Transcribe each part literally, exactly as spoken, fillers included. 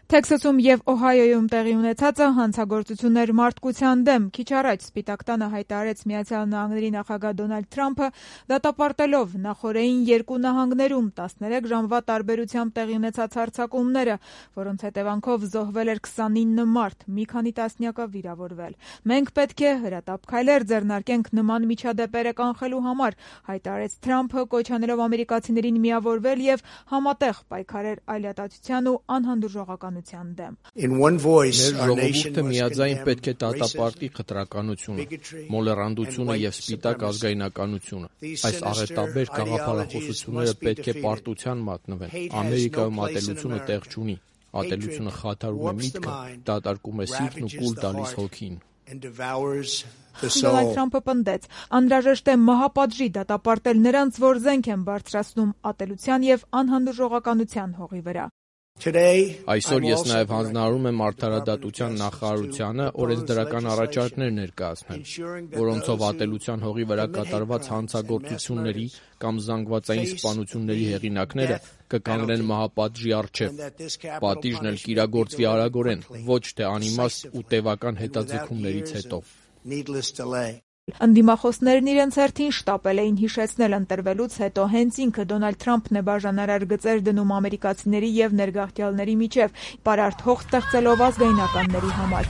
Թեքսասում եւ Օհայոյում տեղի ունեցածը հանցագործություններ մարդկության դեմ։ Քիչ առաջ Սպիտակ տանը հայտարարեց Միացյալ Նահանգների նախագահ Դոնալդ Թրամփը դատապարտելով նախօրեին երկու նահանգներում տասներեք ժամվա տարբերությամբ տեղի ունեցած հարձակումները, որոնց հետևանքով զոհվել էր քսանինը մարդ, մի քանի տասնյակը վիրավորվել։ Մենք պետք է հրատապ քայլեր ձեռնարկենք նման միջադեպերը կանխելու համար, հայտարարեց Թրամփը, կոչ անելով ամերիկացիներին միավորվել եւ համատեղ պայքարել այլատացության ու անհանդուրժողականության դեմ։ Մեր ժողովուրդը միաձայն պետք է դատապարտի խտրականությունը, մոլեռանդությունը եւ սպիտակ ազգայնականությունը։ Այս աղետաբեր գաղափարախոսությունները պետք է պարտության մատնվեն։ Ամերիկայում ատելությունը տեղ չունի։ Ատելությունը խաթարում է միտքը, դատարկում է սիրտն ու կուլ տալիս հոգին։ Դոնալդ Թրամփը պնդեց. անհրաժեշտ է մահապատժի դատապարտել նրանց, որ զենք են բարձրացնում ատելության եւ անհանդուրժողականության հողի վրա։ Այսօր ես նաև հանձնարարում եմ Արդարադատության նախարարությանը օրենսդրական առաջարկներ ներկայացնել, որոնցով ատելության հողի վրա կատարված հանցագործությունների կամ զանգվածային սպանությունների հեղինակները կկանգնեն մահապատժի առջև։ Պատիժն էլ կիրագործվի արագորեն, ոչ թե անիմաստ ու տևական հետաձգումներից հետո։ Ընդդիմախոսներն իրենց հերթին շտապել էին հիշեցնել ընտրվելուց հետո հենց ինքը Դոնալդ Թրամփն է բաժանարար գծեր դնում ամերիկացիների եւ ներգաղթյալների միջև, պարարտ հող ստեղծելով ազգայնականների համար։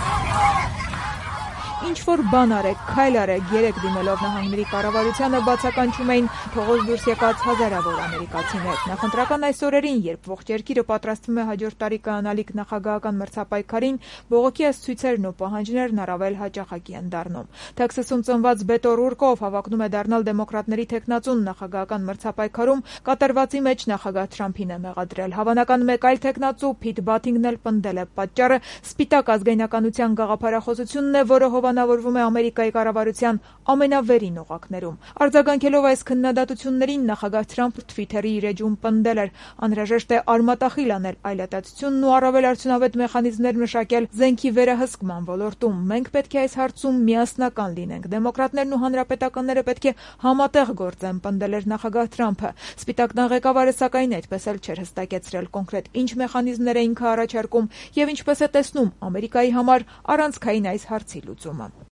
Ինչ-որ բան արեք, քայլ արեք, երեք դիմելով նահանգների կառավարությանը բացականչում էին փողոց դուրս եկած հազարավոր ամերիկացիներ։ Նախընտրական այս օրերին, երբ ողջ երկիրը պատրաստվում է հաջորդ տարի կայանալիք նախագահական մրցապայքարին, բողոքի այս ցույցերն ու պահանջներն առավել հաճախակի են դառնում։ Թեքսասում ծնված Բետո Ռուրկով հավակնում է դառնալ դեմոկրատների թեկնածուն նախագահական մրցապայքարում, կատարվածի մեջ նախագահ Թրամփին է մեղադրել։ Հավանական մեկ այլ թեկնածու Փիթ Բաթինգն էլ պնդել է պատճառը սպիտակ ազգայնականության գաղափարախոսությունն է, որը հովանավորվում է Ամերիկայի կառավարության ամենավերին օղակներում։ Արձագանքելով այս քննադատություններին նախագահ Թրամփը Թվիթերի իր էջում պնդել էր. անհրաժեշտ է արմատախիլ անել այլատացությունն ու առավել արդյունավետ մեխանիզմներ մշակել զենքի վերահսկման ոլորտում։ Մենք պետք է այս հարցում միասնական լինենք։ Դեմոկրատներն ու հանրապետականները պետք է համատեղ գործեն, պնդել էր նախագահ Թրամփը։ Սպիտակ տան ղեկավարը սակայն այդպես էլ չէր հստակեցրել կոնկրետ ինչ մեխանիզմներ է ինքը առաջարկում եւ ինչպես է տեսնում Ամերիկայի համար առանցքային այս հարցի լուծումը։